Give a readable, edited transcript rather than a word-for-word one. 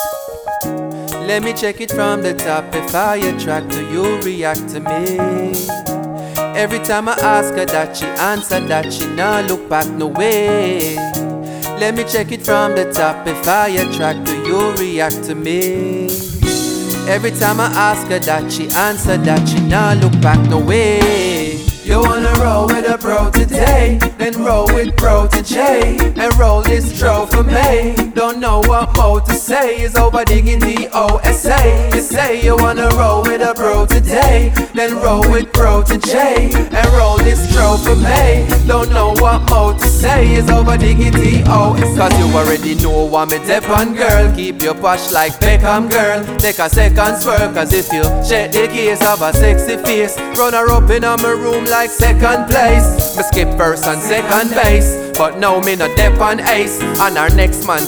Let me check it from the top. If I attract her, you react to me. Every time I ask her that, she answer that. She nah look back no way. Let me check it from the top. If I attract her, you react to me. Every time I ask her that, she answer that. She nah look back no way. You wanna roll with a bro today, then roll with bro to J, and roll this tro for me. Don't know what more to say, is over diggity OSA. You say you wanna roll with a bro today, then roll with bro to J, and roll this tro for me. Don't know what more to say, is over diggity OSA. Cause you already know what me dep on, girl. Keep your posh like Beckham, girl. Take a second swerve, cause if you check the case of a sexy face, run her up in my room like second place. Me skip first and second base, but now me no dep on ace. And our next man